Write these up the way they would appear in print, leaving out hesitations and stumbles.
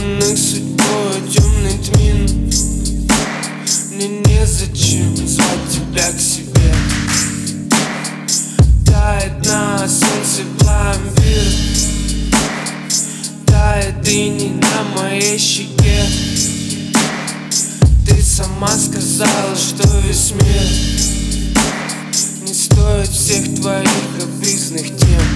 Изломанных судьбой темный тмин. Мне незачем звать тебя к себе. Тает на солнце пломбир, тает иней на моей щеке. Ты сама сказала, что весь мир не стоит всех твоих капризных тем.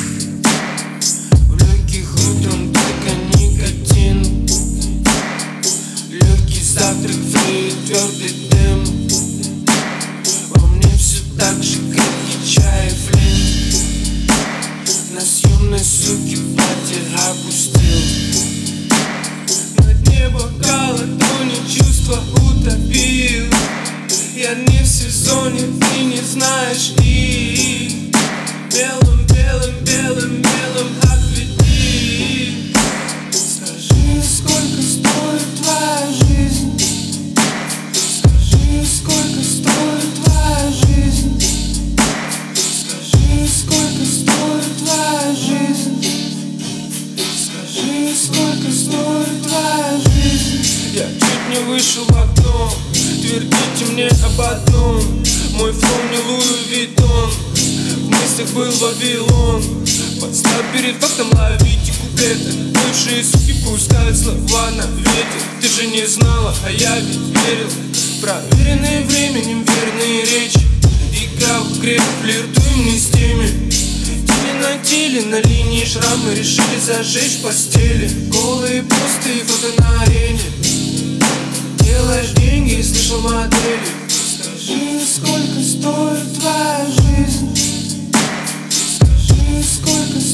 В легких утром только никотин, легкий завтрак, фри, твердый дым. Во мне все так же крепкий чай и флин. На съемной суке платье опустил. На дне бокала тонет чувство утопил. Я не в сезоне, ты не знаешь их. Белым, белым, белым, белым ответи. Скажи, сколько стоит твоя жизнь? Скажи, сколько стоит твоя жизнь? Скажи, сколько стоит твоя жизнь? Скажи, сколько стоит твоя жизнь? Я чуть не вышел в окно, твердите мне об одном. Мой флоу не Луи Виттон, в мыслях был Вавилон. Подстав перед фактом, ловите куплеты. Бывшие суки пускают слова на ветер. Ты же не знала, а я ведь верил. Проверенные временем верные речи. Игра в грех, флиртуем не с теми. Теле на теле, на линии шрамы. Решили зажечь в постели. Голые посты и фото на арене. Делаешь деньги и слышал модели. Скажи, сколько стоит твоя жизнь? Скажи, сколько стоит